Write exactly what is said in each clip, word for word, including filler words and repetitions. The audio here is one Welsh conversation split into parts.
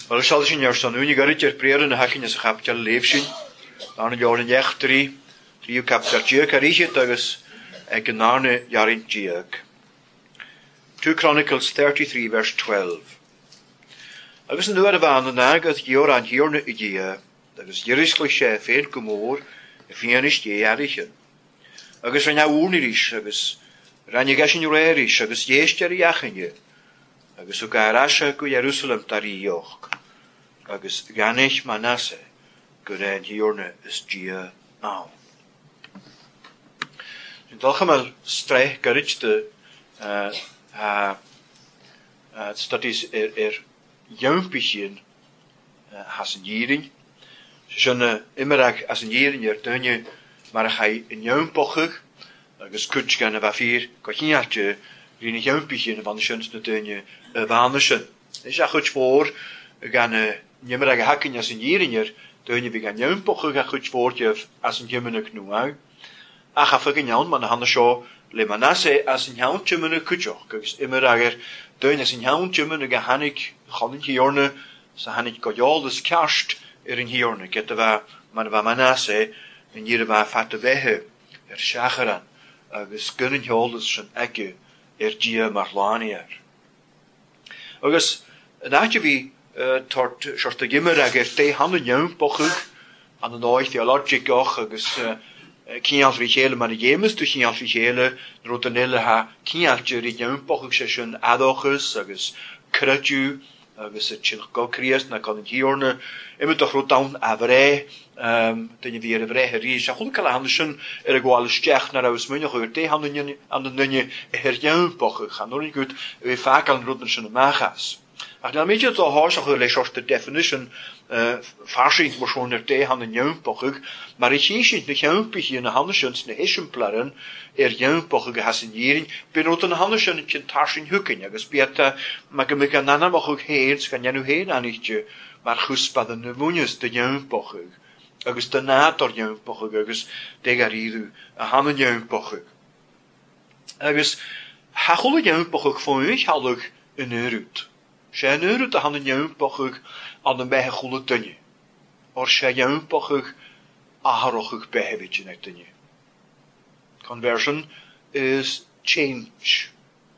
Wel sal sin jaar staan unig garit er prier na hakin as chapter leefsin. Dan jaar in echtri, trio chapter G karishet agus ag gnarne jarin G. Two Chronicles thirty-three verse twelve. Agus nu ar van na agus jor an hiorne G. Agus jerislo sé fér gomor, fianis G arichen. Agus ran úniris agus ran gasin ureris agus jeesteri achanje. Agus u garasha go Jerusalem tari joch. Agus ganich Manasse go ran hiorne is G aan. In algemeen streich garit de uh, uh, uh, studies er, er jumpischen uh, has een jiering. Ze zijn immer as een jiering er dunje, maar hij een jumpochig. Agus kutsch gaan we vier kachinatje die een jumpischen van de schönste dunje waandersen. Is ja goed voor gaan nimmer hakken as een jiering er dunje we gaan jumpochig ga goed voortje as een jumene knoe. Ach af ik een man handen zo le Manasse as een houtje mene kutjoch. Kus immer ager dunje as een houtje mene gehanik gaan hiorne ze hanik kajoldes kerst er in hiorne get we man we Manasse en hier we fatte wehe er schageran agus gunnen joldes van ekke er G marlanier. Agus naatje wie tort soort de gimmer ager te handen joun pochug aan de nooit theologic och agus Kian Richele maar de jemes dus Kian Richele rotenelle ha Kiantje die joun pochug session adogus agus krutju agus het chilko kriest na kan hiorne immer toch rotan avre um den je weer vrij ries ja goed kala handelsen er gwal stech naar aus munje gehoord te handen aan de nunje her joun pochug gaan nog niet goed we vaak aan rotense magas. Ach dan weet je toch haast nog een soort definition farsching was schon er te handen joun pochug maar ik zie niet de joun pich in de handelsen ne exemplaren er joun pochug hasenjering benot een handelsen in taschen hukken ja gespieta maar ik kan dan nog ook heens kan je nu heen aan nietje maar guspa de nemunjes de joun pochug agus de nator joun pochug agus de garidu a handen joun pochug agus ha golle joun pochug voor u hallig een eurut Zijn er te handen joun pochug aan de bij goede tunje. Or zijn joun pochug aharochug bij beetje net tunje. Conversion is change.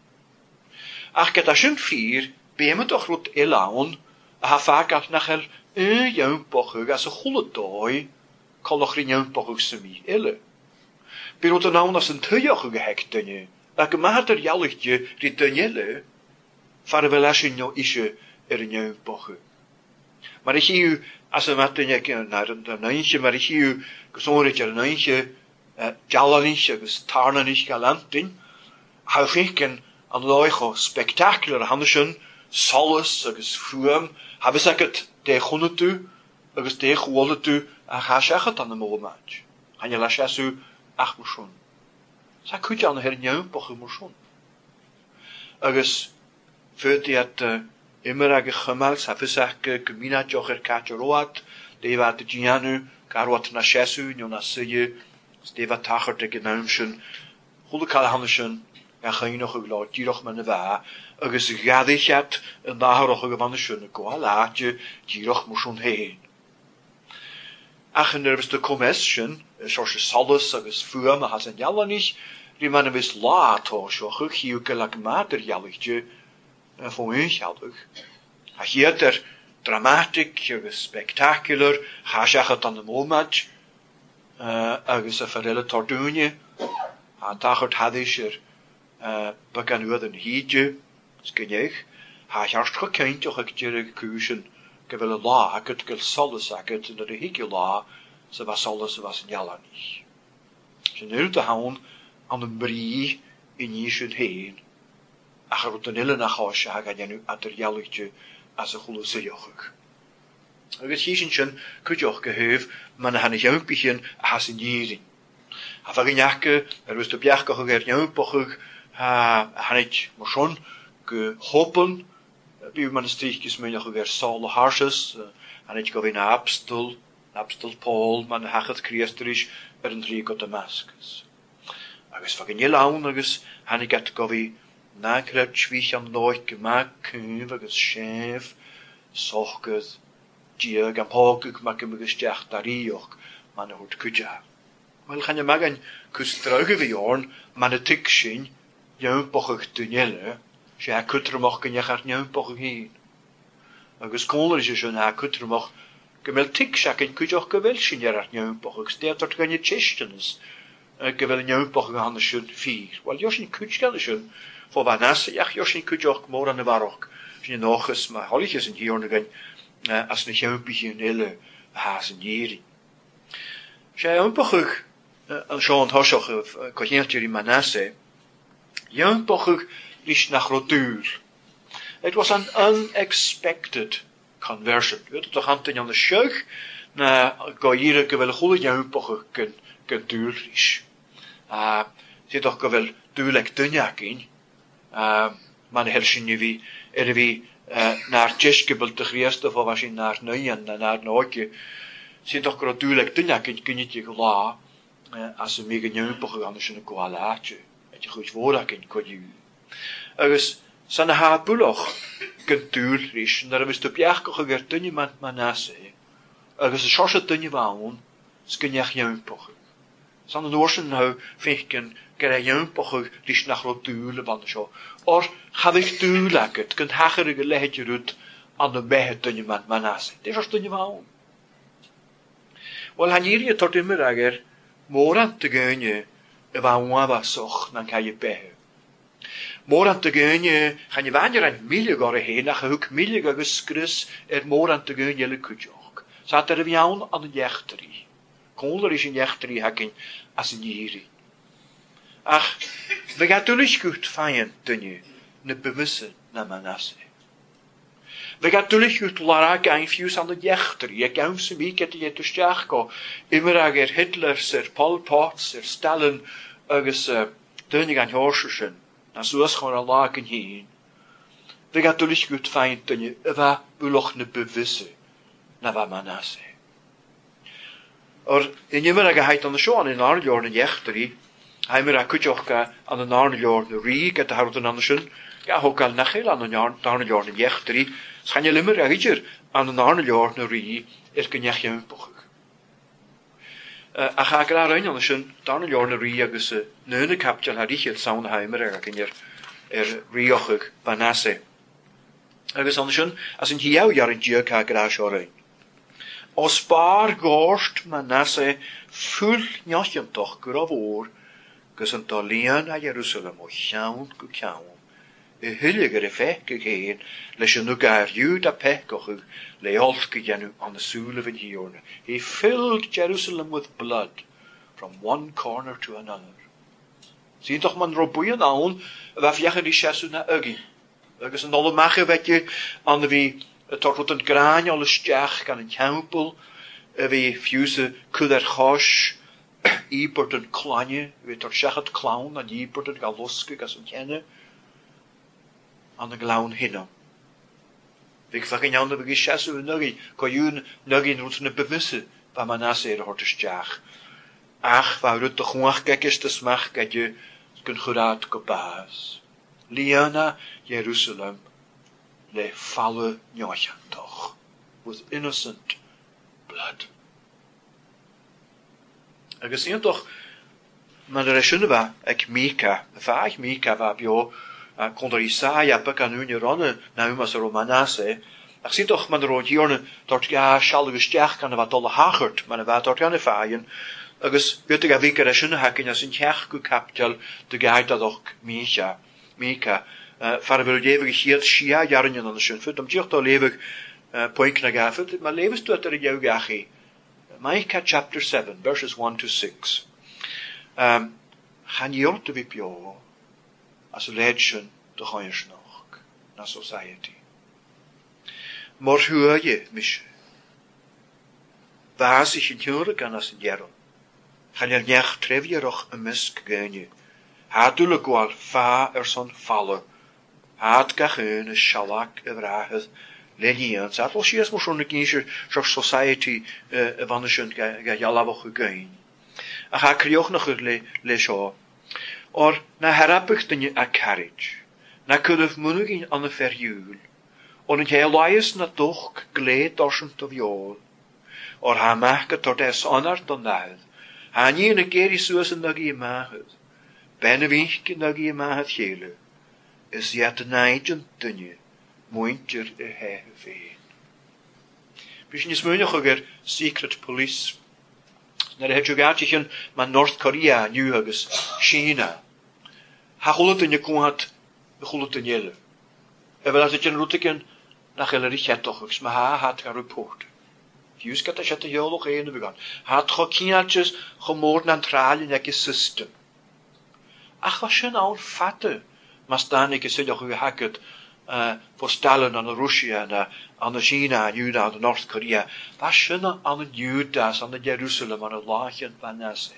Ach get as vier bij me toch rot elaan ha vaak af nachher een joun pochug as een goede dooi kan nog geen joun pochug semi elle. Bij rot nou as een tujochug gehekt tunje. Welke mater jalligje die tunjelle. Farvelashin no isje er een joun pochug. Maar ik zie u, als we met een naar een neintje, maar ik zie u, gezond er een neintje, jalanisch, dus tarnanisch galantin, hou ik een aan loigo spectaculair handelsen, solus, dus vuum, hebben ze het de groene toe, dus de gewolde toe, en ga je het aan de moment. En je laat je zo ach moesten. Zij kun je aan de her joun pochug moesten. Dus voor die het immer a gemals ha fesach gemina jocher kacheroat deva de gianu karot na shesu no na suje steva tacher de genaumschen goede kalhanschen ja gaan nog geglaubt die doch man va agus gadichat en daar och gewanne schöne koalaatje die doch mo schon heen ach en er is de commission soort salus agus fuer has en jalla nicht die man wis laat so gughiu kelak materialetje voor hun geldig. Hier er dramatic, spectacular, ga het aan de moment, agus a verrelle tordunje, aan tachert hadis er began u een hiedje, skenjeg, ha jarst gekend toch ik jere kusen, gewille la, ik het gel solles ik in de hikje la, ze was solles was in jalla niet. Ze nu te houden aan een brie in Jesu heen. Ach er de nille nach haus ha ga nu materialetje as a goede sejoch. Agus hieschen kut joch geheuf, man han ich jumpichen has in jiering. Ha vaginjake, er was de bjarke geger jumpochug, ha han ich mo schon gehoppen, bi man strichjes men joch geger sale harses, han ich go in Abstel, Abstel Paul, man ha het kriesterisch er een drie Damascus. Agus vaginjelaun agus han ich at go wie na kruid schwich aan nooit gemaakt, kuiv agus schef, sochgyd, diag am hogig mag ymwygysdiach darioch man hwrt cwja. Wel, chan y mag yn cwstraug y fi orn, man y tig sy'n iawn bochach dynele, sy ha cwtrymach gynnach ar iawn bochach hyn. Agus cwnler is sy'n ha cwtrymach gymel tig sy'n yn cwjoch gyfel sy'n ar iawn bochach, stead o'r gynnu testens, gyfel iawn bochach hanna sy'n ffyr. Wel, jos yn cwjgal sy'n, fo fan as, iach jos yn cwjoch môr an y farach, sy'n yn ochus, mae holich is yn hi orn ygyn, as na iawn bych yn ele, has yn jiri. Sy iawn bochach, an Sean Hosioch of Cohieltir in Manasseh, young Bochug lish nach Rodur. It was an unexpected conversion. You had to hunting on the show, na goyire gewel goede young Bochug can can duur lish. Ah, zit toch gewel duurlijk dunjak in. Ah, man helsin je wie er wie naar Tjeschgebel te grieste van was in naar Nuyen en naar Nootje. Zit toch gewel duurlijk dunjak in kun je je gela. As y mig yn yw'n bwch yn sy'n y gwael atio. Et ych wyth fod ac yn codi yw. Agus, sa'n y had bwloch gyn dŵr rys, yn ar ymwys dy biach goch ag er dynnu man manase, agus y sios y dynnu fawn, sgyniach yw'n bwch. Sa'n yn oes yn hw, ffeich gyn gyda yw'n bwch rys nach ro dŵr y fan sio. Or, chafych dŵr agad, gyn hachar ag y lehet i rwyd an y mehed dynnu man manase. Dys os dynnu fawn. Wel, han iri y tord ymwyr ag er, Moran te gynje, y fa waf soch na'n cael ei behe. Moran te gynje, chan je wanneer een milie gore heen, ach hwk milie go gysgrys er moran te gynje le kutjoch. Zat er viawn an een jechteri. Konler is een jechteri hakin as een jiri. Ach, we gaat tulich goed feien, dunje, ne bewisse na Manasse. We gaan tulich goed larak einfius an de jechter. Je kan ze wie get je te stach go. Immer ager Hitler, Sir Pol Pot, Sir Stalin, agus dunnig an horschen. Na soos gewoon al laken heen. We gaan tulich goed fein dunje, eva buloch ne bewisse na va Manasse. Or in immer ager heit an de show an in arljorn en jechteri. Heimer a kutjochka an de arljorn rie get de harten andersen. Ja, ook al nachel aan een jaar, daar een jaar een jechteri. Schan je limmer agitjer aan een jaar een rie, er kun je een bochig. A ga ik daar een aan zijn, daar een jaar een rie, agus neune kaptel had ik het Soundheimer, er kun je er riochig Manasse. Agus aan zijn, als een heel jaar een jeuk ga ik daar zo een. Als paar gorst Manasse vul njotjen toch graf oor, gus een talien a Jerusalem o chaun go chaun. Y hylliger y fech gegeen, leis yn ugair ywyd a pechoch le olge gennu on the soul of hiorne. He filled Jerusalem with blood from one corner to another. Sien toch man robuien aan, waf jechir die shesu na ugi. Agus yn olle mache wetje an vi tot wat een graan alle stjach gan een tempel, vi fuse kuder chosh, ibert een klanje, vi tot shachat clown, en ibert een galoske gas een kenne, an de glaun hinna. Vik fucking aan de begishasu en nuggy, ko yun nuggy nut ne bewisse, va Manasse er hortes jach. Ach, va rut de gwach gekes te smach get je kun geraad ko baas. Liana Jerusalem le falle njocha toch with innocent blood. Agus een toch maar er is va ek Mika, va ik Mika va bio Konder Isaiah pak aan hun ronne na umas Manasse. Ach zie toch man rond hierne dort ja shalwe stjach kan wat dolle hagert, maar wat dort aan faaien. Agus weet ik aviker as hun hakken as in tjach ku kaptel de geit dat ook Mika. Mika far wil je even gehiert shia jaren aan de schön. Om tjach to lewig point na gafet, maar lewens tot er jou gachi. Micah chapter seven verses one to six. Um gaan je te wipjo. As a legend de goeiers nog na society. Maar hoe je mis? Waar zich in jure kan as een jaren. Gaan je niet trevje nog een misk genje. Had dule gwal fa er son vallen. Had gachune shalak evrahet. Lenian zat wel sies moest een keer zo'n society van de schön ga jalaboch gegaan. Ach ha krioch nog le le show. Or na harapig dan je a carriage. Na kuduf munugin an de verjuul. On yn heilais na doch gled dorsant o fiol. Or ha mach tor des onart on naud. Ha ni yn y geri sŵs yn nagi y mahyd. Ben y fych yn nagi y mahyd chele. Is yet yn naid yn dynnu. Mwyntir y hef fein. Bys nis mwynach o'r secret police. Na'r hedge gati yn ma North Korea New agus China. Ha chwlwt yn y gwad y chwlwt yn yelw. Efel at y gen rwtig yn nach eler i chetoch ys ma ha hat gar report. Fiws gata chet y hiolwch ein y bygon. Hat cho ciatjes chomord na'n tral yn ag y system. Ach was sy'n awr ffata. Mas dan ik ysylwch yw hagyd postalen aan de Russia, aan de China, en Juda, aan de North Korea. Was sy'n aan de Judas, aan de Jerusalem, aan de Lachen van Nasse.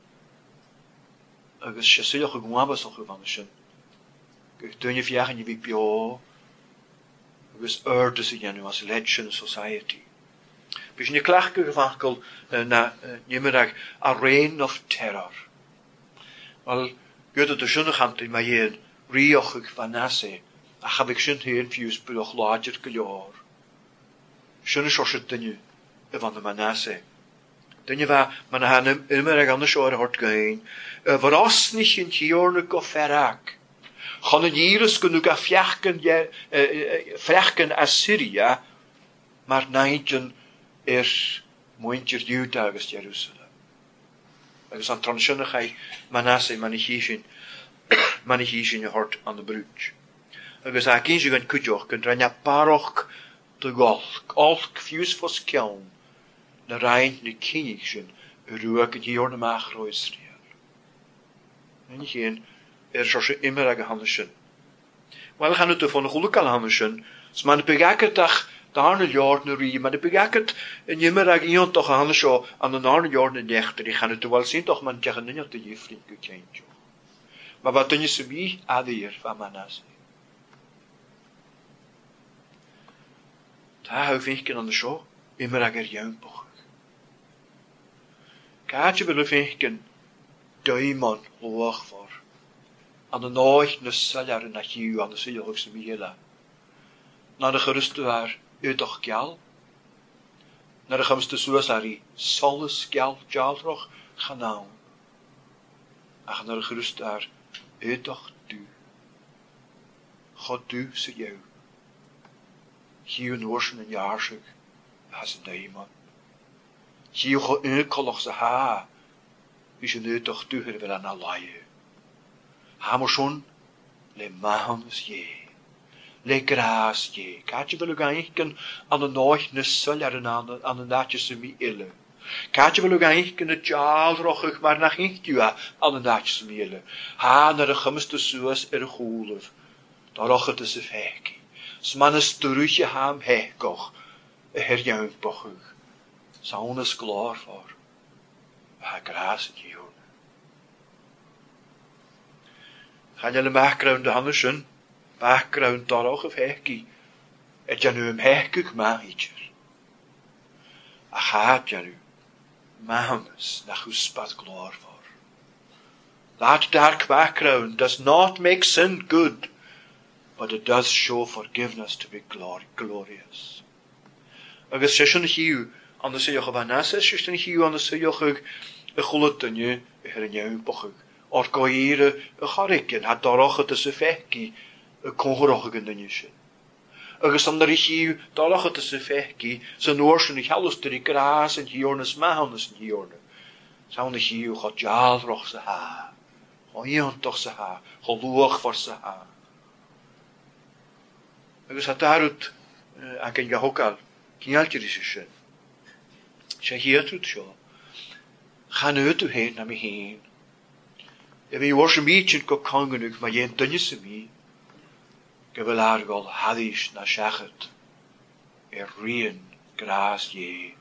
Agus ysylwch yw gwabas o'ch yw van de sy'n. Gwych dyn je fiach yn je fi bio. Agus urdus yn yw as election society. Bys ni clach gyfachgol na nimerag a reign of terror. Wel, gyda dy sy'n ychant i mae un rioch ag van Nasse. A chaf ik sy'n hyn fiws bydd o'ch lodger gylior. Sy'n y siosyd dynnu y fan y Manasse. Dynnu fa, ma'n han ymer ag anna sio'r hort gain. Fyr os ni sy'n tior na goferag. Chon yn iris gynnu ga ffrachgan Assyria, mae'r naidyn i'r mwyntir Juda agos Jerusalem. Agos an tron sy'n ych ai Manasse, ma'n i hysyn, ma'n i hysyn y hort an y brwch. Agus ac un sy'n cwydioch gan rhaid baroch dy golch, olch ffiws fos ciawn, na rhaid na cynig sy'n y rwag yn hiwr na mach ro Israel. Yn hyn, er sy'n immer ag a hannes sy'n. Wel, chan ydw ffôn y chwlwg al hannes sy'n, so mae'n bygagad ach dar na liord na ri, mae'n bygagad yn immer ag ion doch a hannes o an na nar na liord na nechter, i chan ydw wel sy'n doch mae'n diach yn yniad dy yffrin gycaintio. Mae fa dynnu sy'n mi addir fa Manasse. Ta hou vinken aan de show, immer ag er jaunboch. Kaatje wil vinken, duimon loog voor. Aan de nooit na saljar na hiu aan de siljochse miela. Na de geruste waar, uitoch gjal. Na de gemste suasari, solis gjal jalroch ganaun. Ach na de geruste waar, uitoch du. God du se jou. Hier in Oorsen en Jaarsig, has een daimon. Hier go unkolloch se ha, wie ze nu toch tuger wil aan alaie. Ha mo schon, le mahanus je, le graas je. Kaatje wil u gaan ikken aan de nooit ne suljaren aan de naatjes se mi ille. Kaatje wil u gaan ikken het jaalrochig, maar nach inktua aan de naatjes se mi ille. Ha naar de gemste suas er goelef, daar och het is een feki. Sman is drúche ham hekoch, a her jaunbochug. Saun is glár for, ha gras in hiwn. Chan jyl y background de hannesyn, background doroch of heki, et janu am hekug ma hitjer. A chad janu, mahamus na huspat glár for. That dark background does not make sin good, but it does show forgiveness to be glory, glorious. Agus sy'n hiw an de sy'och of Manasse, sy'n hiw an de sy'och y chwlwt yn yw, y hyr yn yw bochig. O'r goir y chorig yn had doroch at y syffegi, y conghoroch yn yw sy'n. Agus an der hiw doroch at y syffegi, sy'n o'r sy'n ich halws dyr i gras yn hiwrnus mahawnus yn hiwrnu. Sa'n hiw chod jalroch sy ha, cho iontoch sy ha, cho lwch for sy ha. Agus hat darut ac yn gahokal, kialtir is sy'n. Sy'n hiatrwyd sio. Chan ydw hyn am i hyn. Ef i wars y mi sy'n go conganwg mae yen dynys y mi. Gyfel argol haddys na siachat. Er rian gras ye.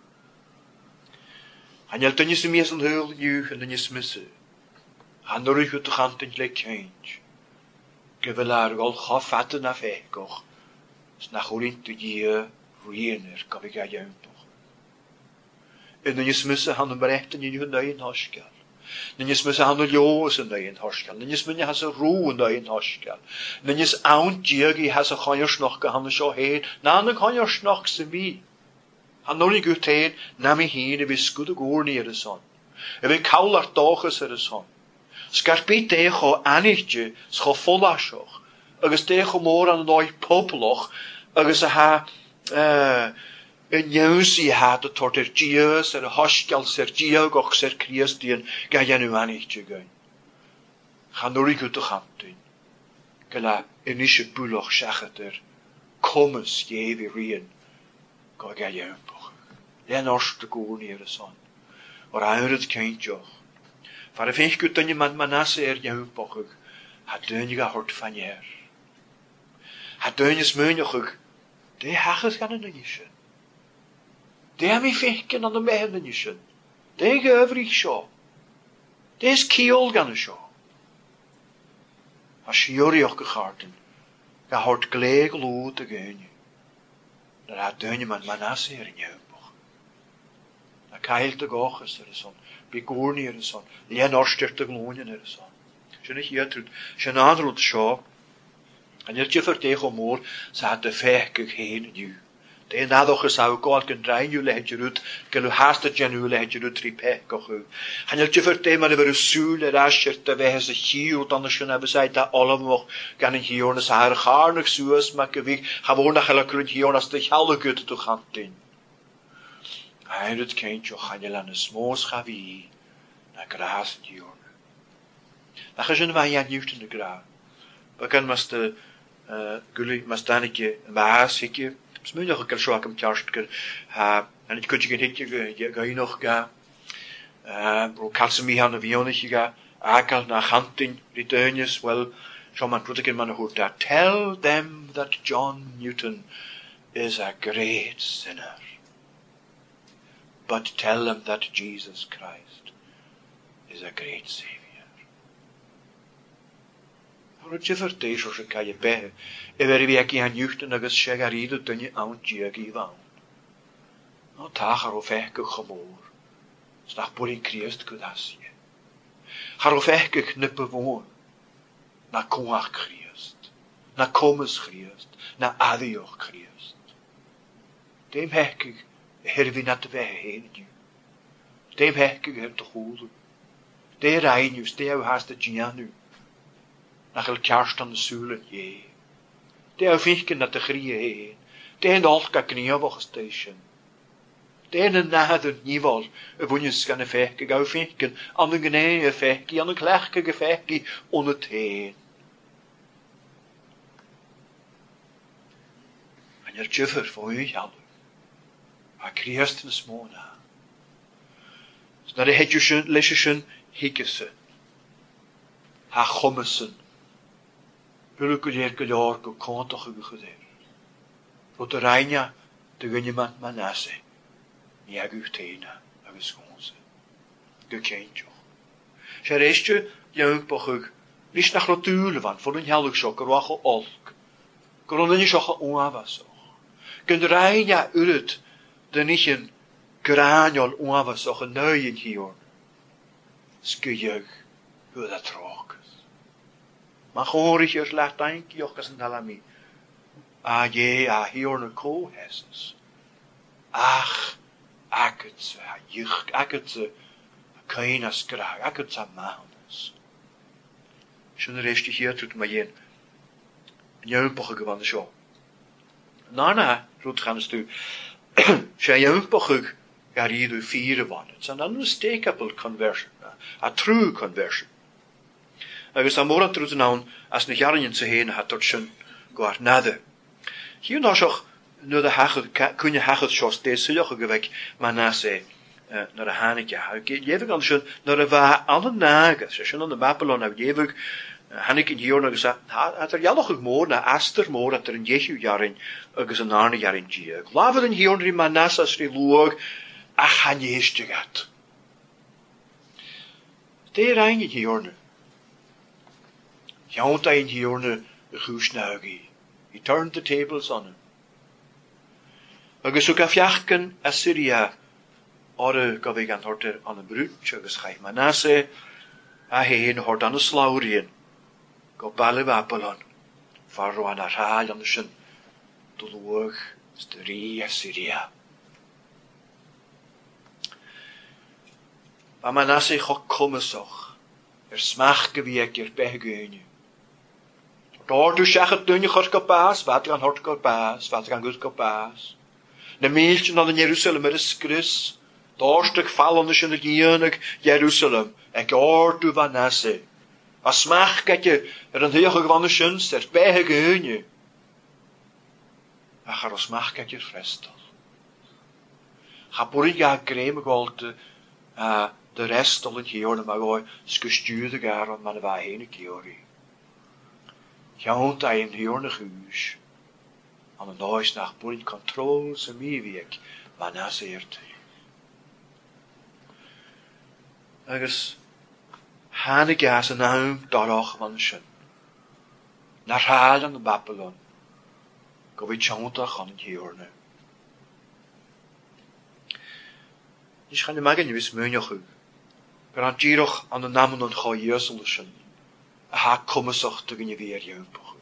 Han yl dynys y mi as yn hyl niwch yn dynys mysa. Han nôr ych ydych antyn le change. Gyfel argol choffat na fegoch. Sna chwrint y gyr riener gofig a iawnboch. Yn yn ysmysa han yn brett yn un hwnna yn hosgal. Nynys mis an y lios yn ein horsgal. Nynys mynd has y rŵ yn ein horsgal. Nynys awn diagi has y choirs noch gahan y sio hyn. Na yn y choirs noch sy'n fi. Han nôl i gwt hyn, na mi hyn y fi sgwyd y gwr ni ar y son. Y fi cawl ar dochus ar y son. Sgarbi dech o anigdi, scho ffollasioch. Agus dech o môr an oi pobloch. Agus a ha... Uh, yn iaws i had y tord yr dias, yr hosgal sy'r diag och sy'r Christian, ga jan yw anigdi gyn. Chan nôl i gwt o chantyn. Gyda yn eisiau bwloch siachat yr comus ief i rhan. Go ga jan boch. Len orst y gwr ni ar y son. O'r awryd ceintioch. Far y feich gwt yn yma manase er jan boch. Ha dyn i ga hort fanier. Ha dyn i smynioch. De hachas gan yn ysyn. De am i feichen an y mehen yn ysyn. De gyfrich sio. De is kiol gan y sio. A siorioch gycharten. Ga hort gleg lwyd y gyn. Naar ha dyn i man manase er jan boch. Na cael dy gochus er y son. Bi gwrni er y son. Lien orstyrt y glwnion er y son. Sy'n eich iatrwyd. Sy'n adrwyd sio. En je voor tegen moor, ze had de vijftig heen nu. De nadoch is ook al kan draaien je legt je uit, kan je haast het je nu legt je uit drie pek. En je voor tegen maar de zoel de rasje te wijze hier dan als je naar bezijt dat allemaal kan je hier ons haar haar nog zoals maar gewig gewoon naar hele kruid hier als de hele goed te gaan doen. Hij het kindje gaan je aan de smoos gaan wie naar gras hier. Dan gaan je naar je nieuw in de graaf. We kunnen maar de gully maar staan ik je waas ik je. Misschien nog een keer zo ik hem tjast kan. En ik kun je geen hitje ga je nog ga. Bro kalsen mij aan de vionetje ga. Akal naar hunting returns well. Zo man probeer ik man hoort dat. Tell them that John Newton is a great sinner. But tell them that Jesus Christ is a great Savior. Voor het je vertees als je kan je bij. En waar we ik aan juchten en als je garide dan je aan tjegi woon. Nou taag er of ik gemoor. Snach boer in Christ kudasje. Har of ik knippe woon. Na koach Christ. Na komes Christ. Na adioch Christ. Dem hek ik hervi na te wij heen nu. Dem hek ik her te houden. De reinjus, de haast het nu. Nach el kerst aan de zulen, je. De au vinken dat de grieën heen. De en alka knieuwig station. De en nader niewal, een wunjes kan een vechke gauw vinken, aan een genee vechke, aan een klechke vechke, on het heen. En er tjuffer voor u jallu. A Christen smona. Naar de hetjuschen, lesjuschen, hikkesen. Ha chommesen. Hulke jerke jorke kontoche geder. Tot de reina de gunjemand manase. Ja gutena agus gonse. Gekentjo. Scherestje jeuk bochuk. Lis nach rotule van voor een hellig sokker wache olk. Koronen je sokke onwaso. Kun de reina uret de nichen granjol onwaso geneuien hier. Skujug hoe dat trok. Maar gewoon is je slecht denk je ook als een dalami. Ah je, ah hier een kool hesses. Ach, ik het ze, juk, ik het ze, kein as graag, ik het ze maandes. Schon rest ich hier tut maar jen. Een jeugdboche gewannen zo. Nana, roet gaan stu. Zij jeugdboche gar hier door vieren wannen. Het zijn dan een steekapel conversion, a true conversion. Agus am morgen terug te naam als een jaren te heen had tot zijn gwaar nade. Hier nog zo nu de hagel kun je hagel zoals deze joch gewek maar na ze naar de hanetje huik. Je hebt al schon naar de waar alle nagen. Ze zijn aan de Babylon nou je hebt haneke hier nog gezegd had er ja nog gemoor na Aster moor dat er een Jesu jaren agus een andere jaren je. Laten we hier onder Manasseh sri loog ach han je is te gat. De rein hier nu. Jount hij in hier de goesnuigie. He turned the tables on him. Agus ook afjachten Assyria Ore go bhí an hortir an brút agus chaith Manasse a héin hort an slauríon go bailh Babylon farroan a rhaid an sin dulúach rí a Syria. Ba Manasse cho cumasach er smach go bhí ag ar bethe gúine. Dor du seachad dúine chur go bás, bad gan hort go bás, bad gan gúd go bás. Na míltin an Jerusalem er is grys, Dorstig fallende sin de gienig Jerusalem, ag oor du Manasse. A smach getje er een heege gewanne sinst, er behe geunje. Ach er smach getje frestel. Ga boerig ga greme golte, uh, de rest al in hierne, maar gooi skustuurde gar aan man wa hene kiori. Jount hij in hierne huis. Aan een huis nach boerig controle se mi wiek, Manasse erte. Agus hanne gas en naam darach van sin. Naar haal aan de Babylon. Go vi tjontach aan het hierne. Is gaan de magen wis meunach u. Grant giroch aan de namen on ga jesel sin. A ha komesach te gine weer jeupach.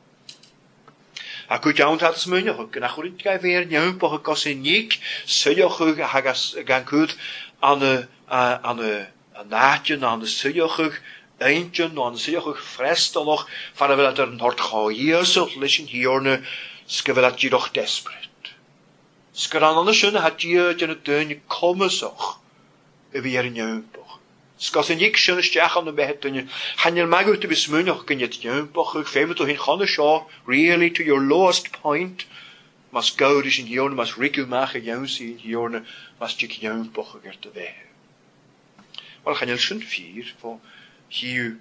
A goed jount had es meunach u. Na goed ga weer jeupach kas in nik. Sejach u hagas gan goed aan de aan de een naadje aan de sujochig, eentje aan de sujochig frestelog, van de dat er een hort gaaiesel lischen hierne, skevelat je doch desperate. Skeran aan de schöne had je in het deunje komen zog, weer in jeumpoch. Skas in ik schöne stjach aan de behettunje, han je mag uit de besmunig kun je het jeumpoch, ik veem het toch in ganne shaw, really to your lowest point, mas gaudisch in hierne, mas riku maken jousie in hierne, mas jik jeumpoch er te weg. Wel gaan je schon vier voor hier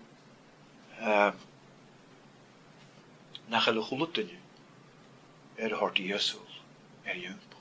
nach hele goeletene er hort Jezus er jump.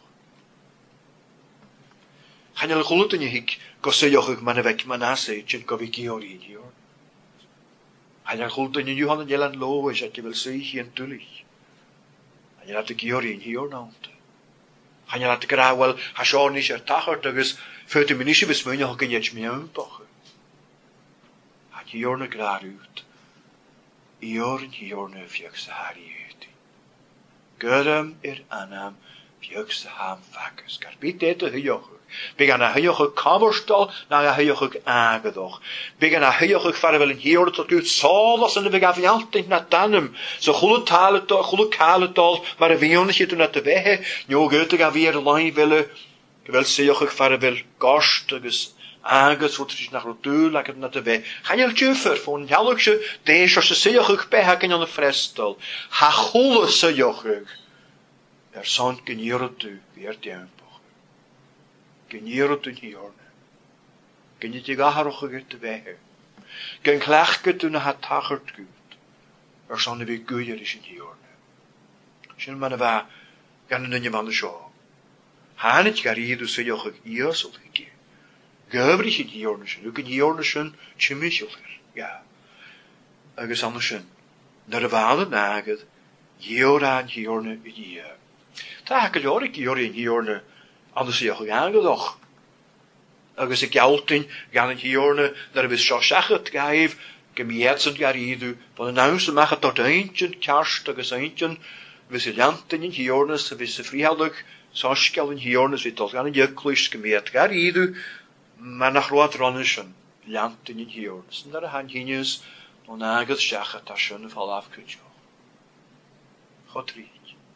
Gaan je goeletene hik kosse joch man weg Manasse chin ko vikiori hier. Gaan je goeletene Johan Jelan lo is dat je wil zien en tulich. En je laat de kiori hier nou. Gaan je laat de kra wel hasjon is er tachert dus voor de minister besmeun ook in je meer toch. Had je jorne graag uit. Jorn jorne vjukse haar uit. Gudem er anam vjukse ham vakkes. Karbit dit de hujog. Began a hujog kamerstal naar a hujog aangedoch. Began a hujog farvel in hier tot uit salas en de begaf in altijd naar danem. Zo goede talen toch, goede kale taal, maar een weonetje toen naar de weg. Jo goede ga weer lang willen. Gewel sejog farvel gast dus aanges wat is naar rotuur lekker naar de weg. Ga je tjufer van jalukje deze als sejog behaken aan de frestel. Ha goede sejog. Er zijn genieren tu weer tempo. Genieren tu hierne. Geniet je gaharoch weer te weg. Gen klachtje toen het tachert goed. Er zijn weer goeier is in hierne. Schön man wa gaan in je man de show. Hanet garidu se joch ios ol hiki. Gebrig in hiornischen, ook in hiornischen chimichel. Ja. Agus anderschen. Naar de waande naget, jora en hiorne hier. Taak het jorik jori in hiorne, anders joch aangedoch. Agus ik jaltin, gaan in hiorne, daar we zo zeggen geef, gemietsen garidu, van de nauwste mag het tot eentje, kerst, agus eentje, we ze janten in hiorne, ze wisse vrijheidig, Saskel in hiornes het als gaan een juklisch gemeerd garidu, maar nach rood ronnischen, janten in hiornes. En daar gaan hinjes, dan aanget schachet als schöne val afkutjo. God riet.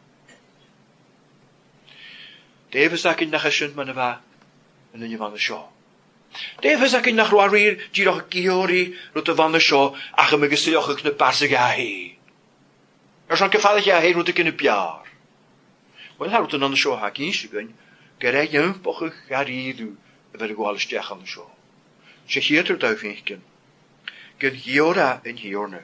Deze zak in nach een schöne maneva, en in je van de show. Deze zak in nach roarir, die nog giori, rote van de show, ach me gestoch geknip passe gahe. Er zijn gevallig ja heen rote knip jaar. Wel had het een ander show haak inschiggen, gerei jumpoche garidu, ver go alles stech aan de show. Ze hier er duif inken. Gen hiora en hiorne.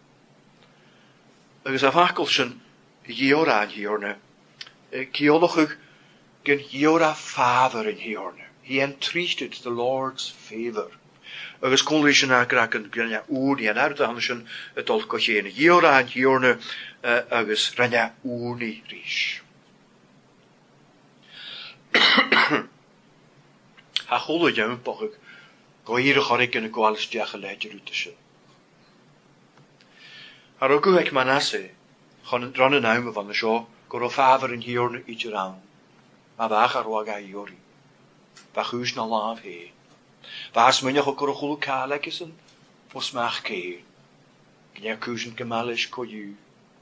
Er is afhakelsen hiora en hiorne. Kiologe gen hiora father en hiorne. He entreated the Lord's favor. Er is konlische aankraken, gen ja oer die en uit andersen het al kogene hiora en hiorne. Er is ranja oerni rish. Ha cholle jampachig. Go hier chorig in a gwales diach a ledger ut se. Har ogu ek Manasse, chon dron yn awm van de sio, gor o faver in hiorne iets raam. Ma bach ar wag a iori. Ba chwys na laf he. Ba as mynach o gor o chwlw caleg is yn os mach ceir. Gnia cwysyn gymalish co yw.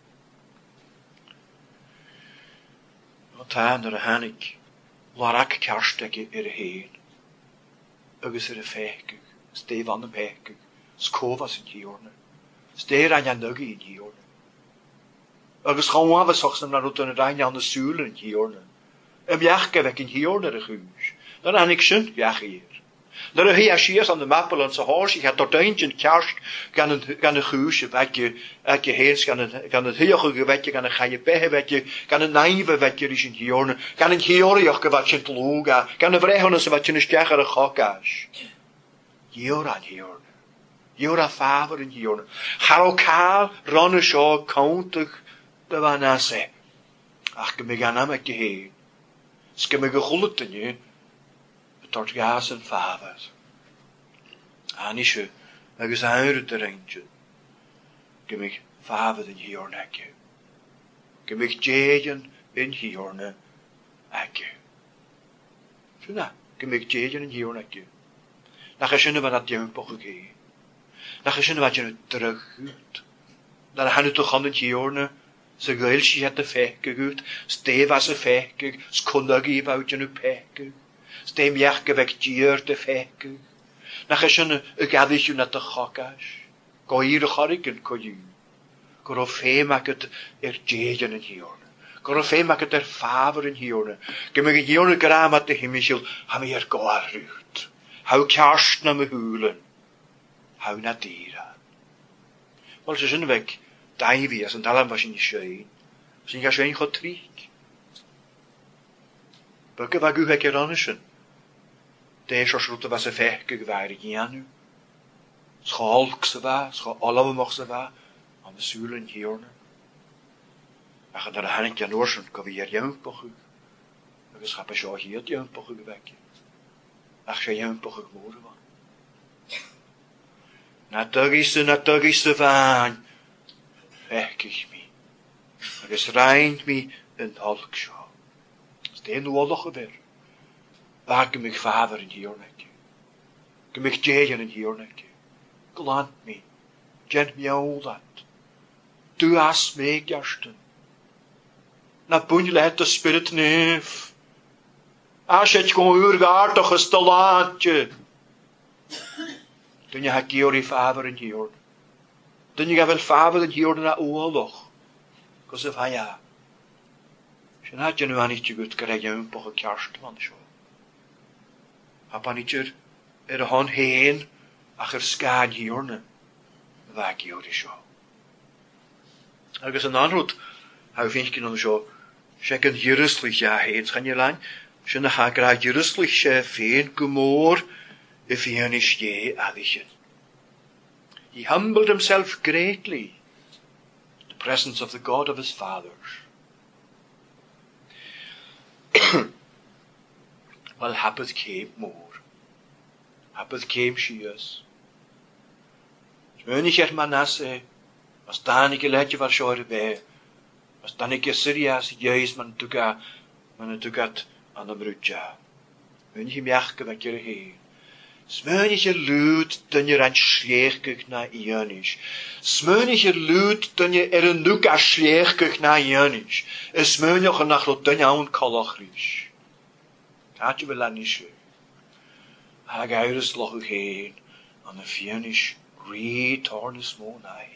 O tan ar a hanig, larak karsteg ir a heen. Agus ir a fechgug, stef an y pechgug, skofas in hiorne. Steer aan jan nuggie in hiorne. Agus gewoon was soms naar rot een rijn aan de zuilen in hiorne. Een jachke weg in hiorne de guus. Dan aan ik zin jach hier. Dan hij als hier aan de mappel en zijn huis, ik had tot eentje kerst, kan een kan een guusje wetje, ik je heers kan een kan het heel wetje, kan een ga je pech wetje, kan een naive wetje is in hiorne, kan een hiorne jach wat je te loga, kan een vreugde wat je een stjagere gokkas. Hier aan hiorne. Jora faver in hiorne. Haro kaal ronne sjo countig de Manasse. Ach, ge me gaan am ek heen. Ske me gegullet in je. Tot gas en faver. Anische, me gezuire de reintje. Ge me faver in hiorne ekki. Ge me jejen in hiorne ekki. Sjuna, ge me jejen in hiorne ekki. Nach a sjunne van dat jumpoch ge. Nach is een wat je terug goed. Dan gaan we toch aan het hiorne. Ze geilsje het de feke goed. Steef als een feke. Skondagi bout je nu peke. Steem jachke weg dier de feke. Nach is een gadig je net de gokkas. Go hier de goriken ko je. Go fe maak het er jejen in hiorne. Go fe maak het er faver in hiorne. Ge me hiorne gram at de himmischel. Ha me er goar ruut. Hou karst na me hulen. Hou na dira. Wel, ze zijn weg. Davy, als een dalam was in je schein. Zijn je schein god triek. Bukke wat u hek er annischen. Deze schroete was een vechke gewaar ik aan u. Schalk ze wa, schal allemaal mag ze wa. Aan de zuilen hierne. Ach, en daar han ik jan oorsen, kan we hier jumpoch u. En we schappen zo hier het jumpoch u wekje. Ach, ze jumpoch u moeder was. Na tugiste, na tugiste van. Weg ik me. Er is reint me een halk zo. Steen de oorlog weer. Waar ik me vader in hierneke. Ik me jejen in hierneke. Glant me. Gent me al dat. Du as me gersten. Na bunjel het de spirit neef. As het gewoon uurgaartig is te laatje. Toen je had Georgi vader in hiorde. Toen je gaf wel vader in hiorde na oorlog. Kos of hij ja. Zijn had je nu aan niet je goed krijg je een poche kerst van zo. Hap aan niet er er hon heen ach er skaad hiorde. Waar Georgi zo. Ergens een aanroet. Hou vind je dan zo. Zeg een Jeruslich ja heen. Gaan je lang. Zijn de haak raak Jeruslich veen gemoor. If he is ye addition. He humbled himself greatly in the presence of the God of his fathers. Well, happeth came more. Happeth came Shias. Zwönig er Manasse, was danike letje var sjore bij, was danike Syrias, jeis man tuga, man tugat an de brudja. Zwönig hem jachke wat jere heen. Smönige luid dan je aan schleerkig na ionisch. Smönige luid dan je er een nuk a schleerkig na ionisch. En smönige nachlo dan je aan kalachrisch. Gaat je wel aan niet zo. Hag eures loch heen aan de fionisch retornis monai.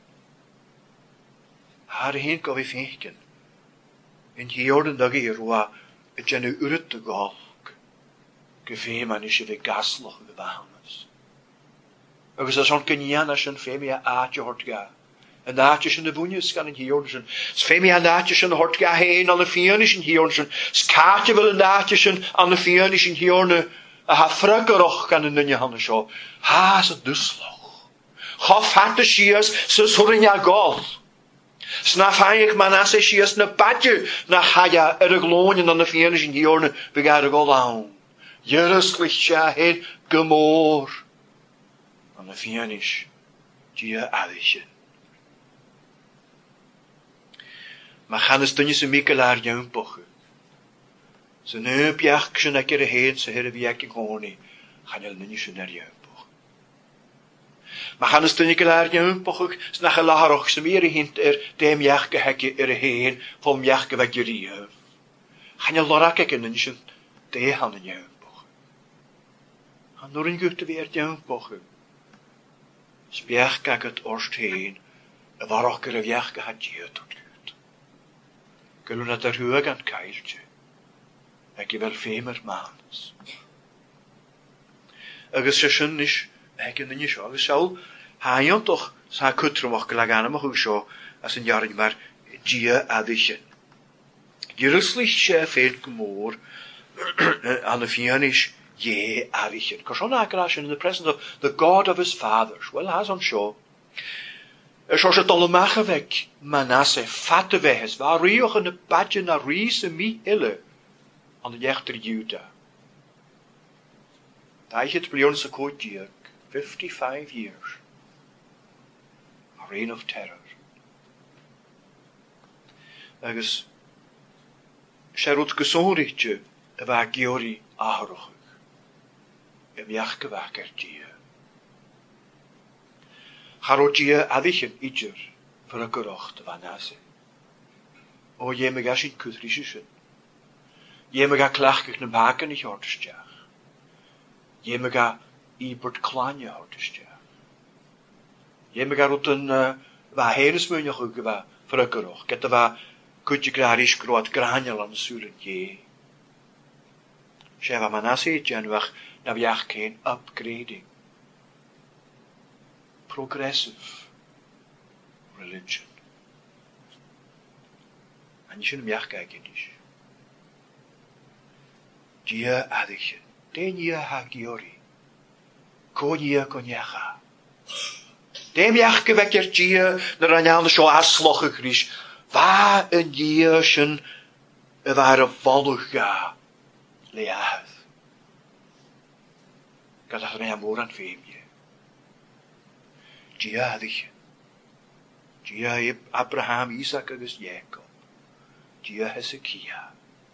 Haar heen kan we veken. En hier dag je roa het je nu uit te gal. Gefeem aan is je weer gasloch gewaanus. Er is zo'n kenyan als een femia aatje hort ga. En aatjes in de boenjes kan in hier zijn. Femia aatjes in de hort ga heen aan de fionisch in hier zijn. Skaatje wil een aatjes aan de fionisch in hier. Ha frukeroch kan in je handen zo. Ha ze dusloch. Gaf hat de shias ze sorin ja gol. Snaf haig Manasse shias na patje na haja er gloonje aan de fionisch in hier. We gaan er gol aan. Jeruslich sha heen gemoor. An y fianish, dia adishin. Ma channes dynnu sy'n Michael ar iawn bochu. Sy'n y biach sy'n ag yr heen sy'n hyr y fi ag yn goni, chanel nynnu sy'n ar iawn bochu. Ma channes dynnu gyda ar iawn bochu sy'n nach y laharoch sy'n mi ar y hint er dem iach gyheg yr heen, fom iach gyfeg yr iawn. Chanel lorac ag yn nynnu sy'n de han yn iawn bochu. Han nôr yn gwrdd fi ar iawn bochu. Sbiach gagad orst heen, y farog yr y fiach gyhad diod o'r gwyd. Gylwn ad yr hwag an caeltje, ac i fel ffeim yr manes. Agus sy'n nis, ac yn ynnu sio, agus sawl, ha'ion doch sa cwtrwm o'ch gylag anam o'ch sio, as yn iarin mae'r dia addysyn. Gyryslich se ffeil gymor, an y fianis, Ye addysyn. Cos o'n agras in the presence of the God of his fathers. Well, has on sio. Er sio se dolomach weg, Manasse, fatte wehes, waar rioch in de badje na riese mi hille, an de jechter Juda. Daar het blion se koot dierk, fifty-five years. A reign of terror. Agus, se rot gesonrichtje, waar Giori aharoch. Ym iach gyfach er dia. Charo dia addysyn idr fyr y gyroch dy fan ase. O ie meg asyn cwthrisysyn. Ie meg a clach gych na bagan ich ordysdiach. Ie meg a ibert klanja ordysdiach. Ie meg a rwt yn fa heres mwynioch yw gyfa fyr y gyroch. Gyda fa cwtio graris groad graniol am sŵr yn ie. Sef a man ase genwach na fiach cain upgrading. Progressive religion. And you shouldn't miach gael gynnish. Dia addysyn. Den ia ha giori. Co ia gonyacha. Den miach gyfegi'r dia na rhan sio asloch y gris. Fa yn ia sy'n y fair y folwch ga leadd. Gadach yn ei amor an ffeim ie. Gia addysyn. Gia Abraham, Isaac agus Jacob. Gia Hezekiah.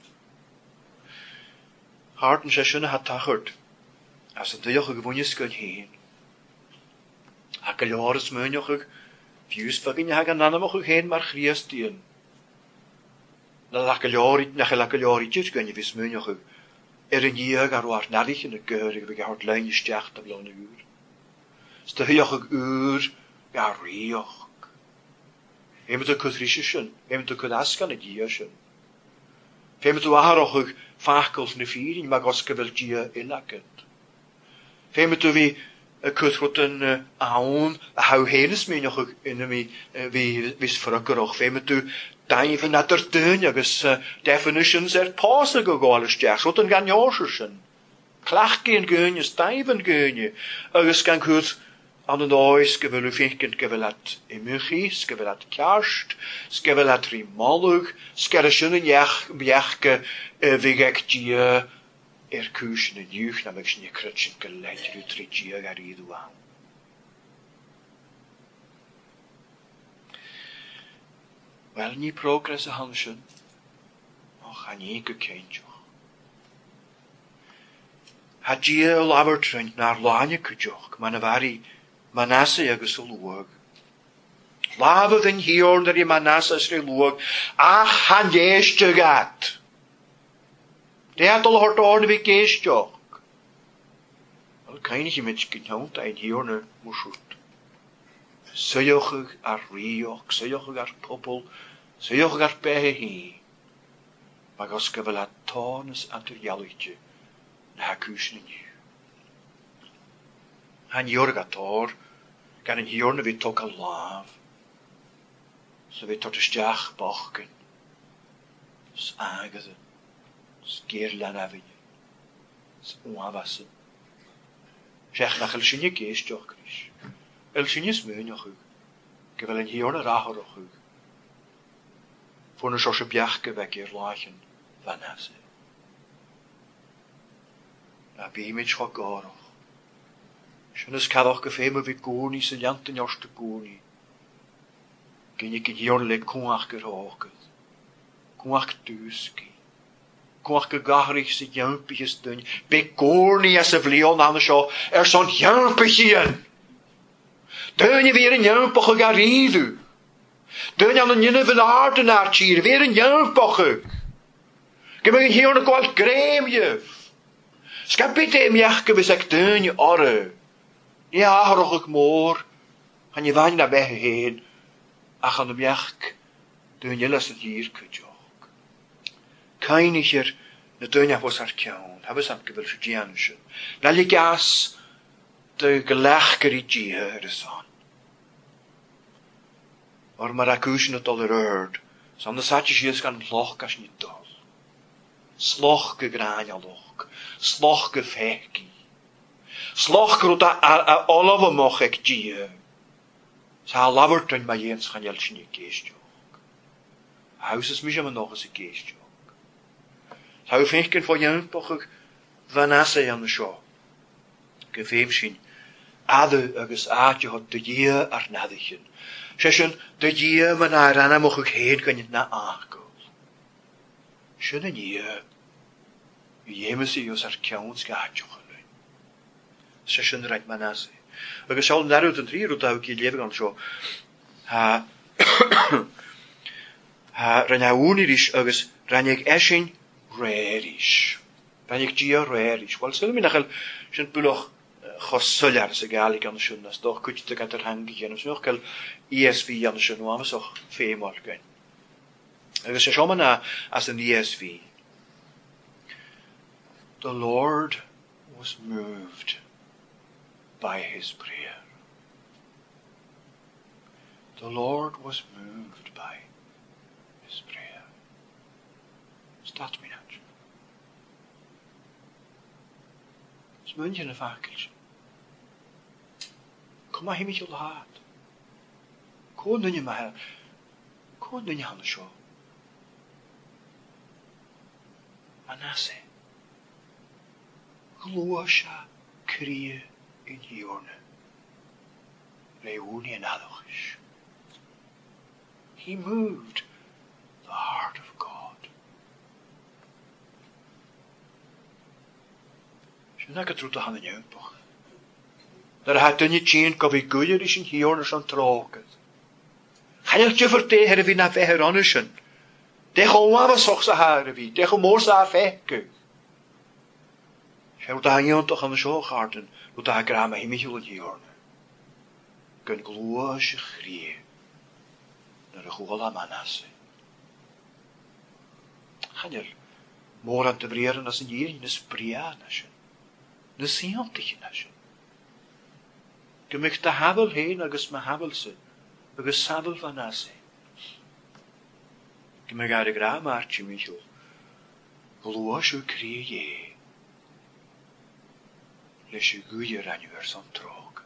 Harten se sy'n hat tachart. As yn dioch y gyfwynys gan hyn. Ac y lores mynioch y fiws fagin hag an anamoch y hyn mar chrias dyn. Na lach y lori, nach y lach y lori jyrs gan y fys mynioch y er yn iag ar war nadig in y geurig fi gehort lein i stiach da blon y uur. Sta hioch ag uur ga rioch. Eem het y cwthrisysyn, eem het y cwthasgan y giasyn. Feem het y waharoch ag fachgolf na ffyrin mag osgyfel gia ilagyd. Feem het y fi y cwthrwt yn awn a haw henus mynioch ag yn y mi fys ffyrgyroch. Feem het y daif yn adar dyn agos uh, definitions er pos ag o golis diach, rwt yn gan iorsysyn. Clachgi yn gynny's, daif yn gynny, agos gan cwth an yn oes gyfel yw ffeincynt gyfel at imychi, sgyfel at ciarst, sgyfel at rimolwg, sgerisyn yn iach, biach gy figeg dia er cwysyn yn iwch na meg sy'n i krytsyn gyled rhyw tri dia gar i ddwawn. Wel, ni progress y hansyn, och, a ni gyceintioch. Ha dia o lawer trwynt na'r lanya cydioch, ma'n afari Manasse agos o lwag. Lafydd yn hiorn ar i Manasse sy'n lwag, ach han geistio gat. De adol hort orn fi geistioch. Wel, cain ich i mynd gynhawnt a'n hiorn y mwyswrt. Syioch ar rioch, syioch ar pobl, syioch ar behe hi. Mag os gyfel a tonus at yr ialwydje na ha cwysyn yn yw. Han hiorg a tor, gan yn hiorn y fi tog a laf. So fi tot ysdiach bochgen. S agad yn, s geir lan afyn, s wafasyn. Siach nach el sy'n i geistioch gris. El sy'n ys mynioch yw, gyfel yn hiorn yr ahoroch yw. Fwrn y sios y biach gyfeg i'r lachen fan ase. a bí mit scho gárach. Sin is cadach go féime bhí gúní sa leanta neosta gúní. Gynnig i dior le cwach gyr hógyd. Cwach dwsgi. Cwach gyr gahrich sy'n jampich ys dyn. Be górni as y flion an y sio er son jampich i'n. Dyn i fyr yn jampach o garidw. Dyn an yn yna fy'n arden ar tîr. Fyr yn jampach o. Gymig yn hiwr na gwalt grem yf. Sgab byd e miach gyfys ag dyn i orau. Ni aharach ag môr. Han i fain na behe hyn. Ach an y miach dyn i las y dîr cydioch. Cain ich er na dyn afos ar ciawn. Habys am gyfel sy'n dian sy'n. Na li gas dy gylach gyr i dia ar y son. Or mar acwys yn y dol yr yrd. Sam na sati sy'n gan loch gas ni dol. Sloch gygrain a loch. Sloch gyfegi. Sloch grwyd a olof y moch ag dia. Sa lafert yn mae jens gaan jel sy'n i geestjog. Haus is mis am nog eens een geestjog. Sa u feinken voor jou pochig van asse aan de show. Geveem sy'n adde agus aatje had de jie ar nadichen. Session de jie man ar anna moch ik heen kan je na aankool. Syn yn jie. Jemes i os ar kiawns gaatjo gelun. Session reit man asse. Agus sjálf nærut en tri rúta ekki lefið an sjó. Ha ha ranna úniris agus rannig eshin réris. Rannig gia réris. Wel sylum mi nachel sy'n bwloch chosullar sy gael i gan sy'n nas doch kutje te er hangi gen. Sy'n och gal E S V an sy'n wam soch fémol gen. Agus sy'n sjálf na as an E S V. The Lord was moved by his prayer. The Lord was moved by his prayer. Staat me dat. Smuntje een vakeltje. Kom maar hemetje laat. Kom nu je maar. Kom nu je handen zo. Manasse. Gloosja krieën in Jorne. Leonie en Adochish. He moved the heart of God. Sy'n ag adrwyd o han yn ywbach. Dar ha dyn i tîn gofi gwyr is yn Jorne sy'n trogyd. Chanel dyfr de her fi na feher onysyn. Dech o waf a soch sa har fi. Dech o môr sa fecw. Sy'n da ion doch an y sio charden. Rwy'n da gram a himmichol yn Jorne. Gyn glwa sy chrie. Naar de goede Manasse. Chanel, môr an te breren as yn hier in y spria nasyn. Na siantig nasyn. Gymig da hafel heen agus ma hafel sy. Agus safel Manasse. Gymig ar y gra marchi michol. Glwa sy chrie je. Leis y gwyr an yw'r son trog.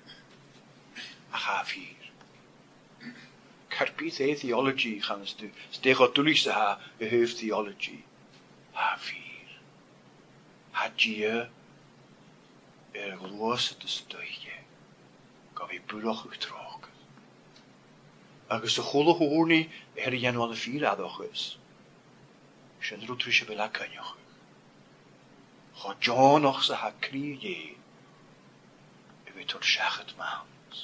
A chaf hier. Carpith e theology gaan stu. Steg o tulis ha y hyf theology. Haf hier. Ha gia er glwys y dystoige. Gaf i bwroch ych trog. Agus y chwlo hwrni er i anwan y ffyr adoch ys. Sy'n rwyd rwysio fel a cynioch. Cha John och sa ha krie je. Y fi tŵr siachat mans.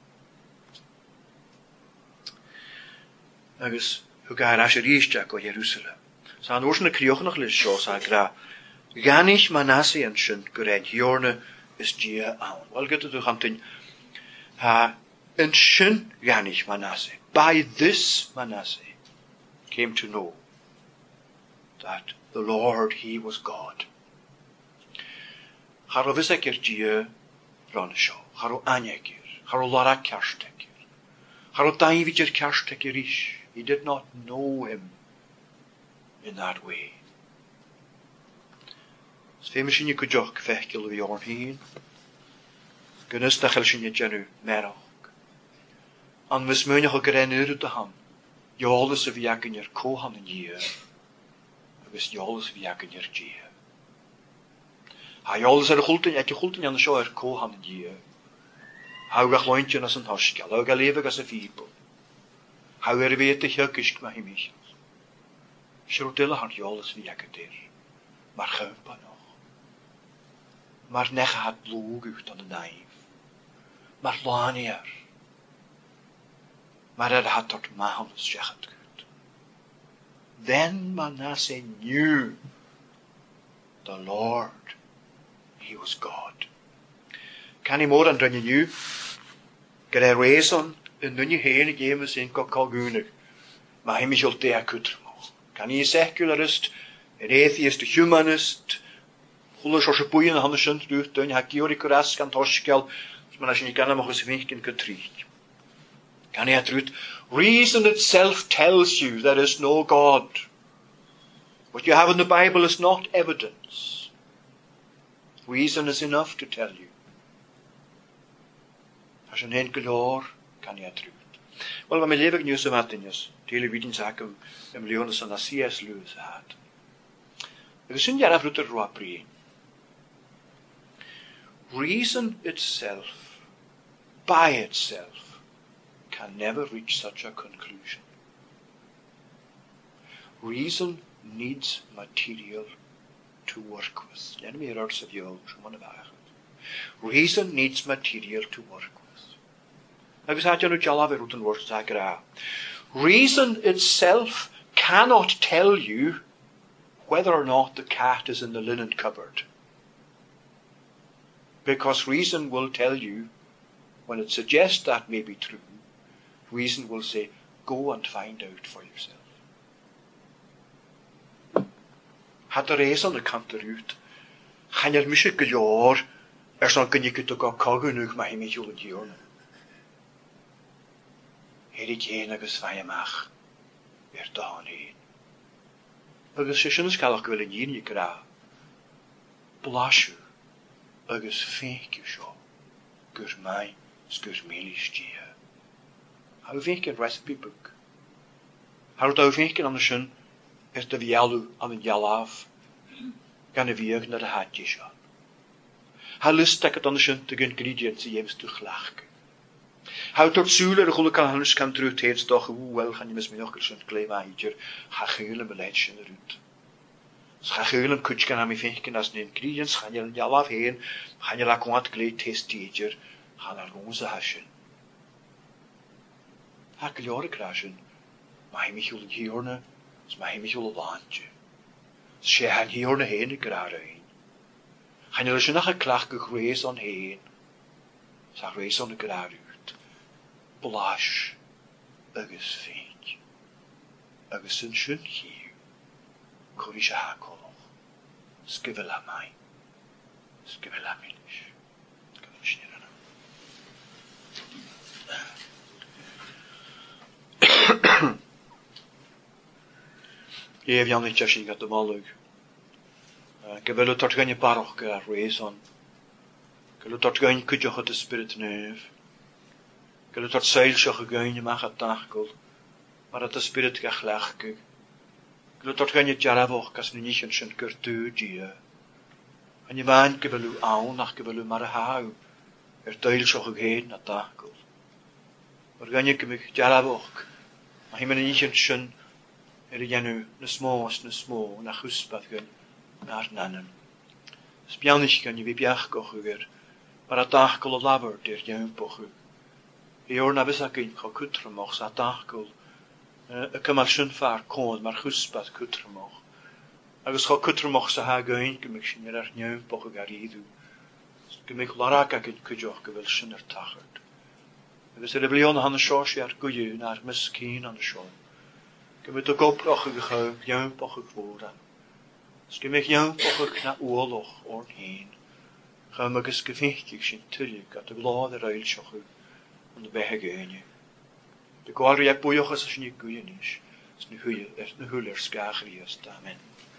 Agus hu gair as yr eistag o Jerusalem. Sa an orsyn y crioch noch lys sio sa gra. Ganich Manasse yn sy'n gwred Jorne is gia awn. Wel gyda dwch antyn. Ha yn sy'n ganich Manasse. By this Manasse came to know that the Lord, he was God. Charo fysag i'r dia ron y sio. Charo anyag i'r. Charo lara kersteg i'r. Charo David i'r kersteg i'r ish. He did not know him in that way. Sfeim sy'n i gydioch gyfechgil fi orn hyn. Gynnys da chael sy'n i genw merach. An fys mwynach o gyren ur dy ham. Iolus y fi ag yn i'r cohan yn ia. Agus iolus y fi ag yn i'r dia. Ha jolas ar a chultain, ag a chultain an seo ar cóhan yn dia. Hau gach lointio as an hosgial, hau ga lefag as a fíbol. Hau er weet a hyggysg ma hi mich. Siwr dilla han jolas fi ag a dyr. Maar gympa nog. Maar nech had blwg uit aan de naif. Maar lanier. Maar er had tot mahanus sjechat goed. Then Manasseh knew the Lord, he was God. Can he more than done you knew? Get a reason in the new heen game is in Kalgunig. Maar hij is al te akutter. Can he a secularist, an atheist, a humanist, Hulle so boeien han sint doet, dan ha Georg Kuras kan toskal, maar als je niet kan mag eens vinken getricht. Can he truth? Reason itself tells you there is no God. What you have in the Bible is not evidence. Reason is enough to tell you. Als je een enkel jaar kan je truth. Wel, wat mijn leven nieuws om had is, hele wetenzaken en miljoenen van C S Lewis had. We zien jaar af Luther roaprie. Reason itself, by itself, can never reach such a conclusion. Reason needs material to work with. Reason needs material to work with. Reason itself cannot tell you whether or not the cat is in the linen cupboard. Because reason will tell you, when it suggests that may be true, reason will say, go and find out for yourself. Had er eens aan de kant eruit, gaan je misschien een jaar, er zal kun je het ook al genoeg maar met jullie jaren. Heer ik heen agus van je mag, weer dan heen. Agus je schijnt kan ook wel een jien je gra. Blas je, agus fink je zo, gur mij, gur melis je. Hou fink een recipe book. Hou het fink aan de schijn, is de vialu aan een jalaf, kan de vier naar de hartjes gaan. Hou lust dat het aan de schijn te ingrediënten jeems te glaken. Hou tot zoelen, de goede kan hannes kan terug heets toch, hoe wel gaan je mis me nog eens een klein waaier, ga geulen beleidje eruit. Ga geulen kutje kan aan me vinken als een ingrediënt, gaan je een jalaf heen, gaan je laat wat kleed testeer, gaan naar onze hasjen. Ga ik jaren kraschen, maar hij mij jullie hierne, maar hij mij jullie landje. Ze gaan hierne heen de graad heen. Gaan je dus nog een klacht gegrees aan heen, ze grees aan de graad uit. Blas, agus fink, agus een schön hier, korische hakoloch, skivela mij, skivela minisch, skivela schnirana. Je hebt Jan niet jasje gehad de malug. Ik heb wel het tot geen paroch gehad, reason. Ik heb het tot geen kutje gehad de spirit neef. Ik heb het tot zeilsje gegeven, je mag het dagkel, maar het is spirit gechlachtig. Ik heb het tot geen jaravoch, als nu niet een schön kurtu die. En je waan, ik heb wel aan, ach, ik heb wel maar hou. Er zeilsje gegeven, het dagkel. Maar geen je me jaravoch, maar je me niet een schön, er je nu, ne smoos, ne smo, na husbad gaan, naar nannen. Spjanisch kan je wie bjach kochen, maar het dagkel laver, der je een poche. Hier na bisa gyn cho kutremach sa dachgol. Ik heb maar schön vaar kon, maar husbad kutremach. Agus cho kutremach sa ha gyn, gemik sin er nieuw poche garidu. Gemik laraka gyn kudjoch gewil sin er tachert. Agus er blion han shorsh er goeie naar miskin aan de shon. Gemik de goproche gegeu, nieuw poche gwoorden. Gemik nieuw poche na oorlog oor heen. Gemik is gevichtig sin tullik at de glade ruilsjoch. En de weggegeven. De kwaadje boeien als je niet goeie is. Het is nu goeie, het is nu goeie schaagriest. Amen.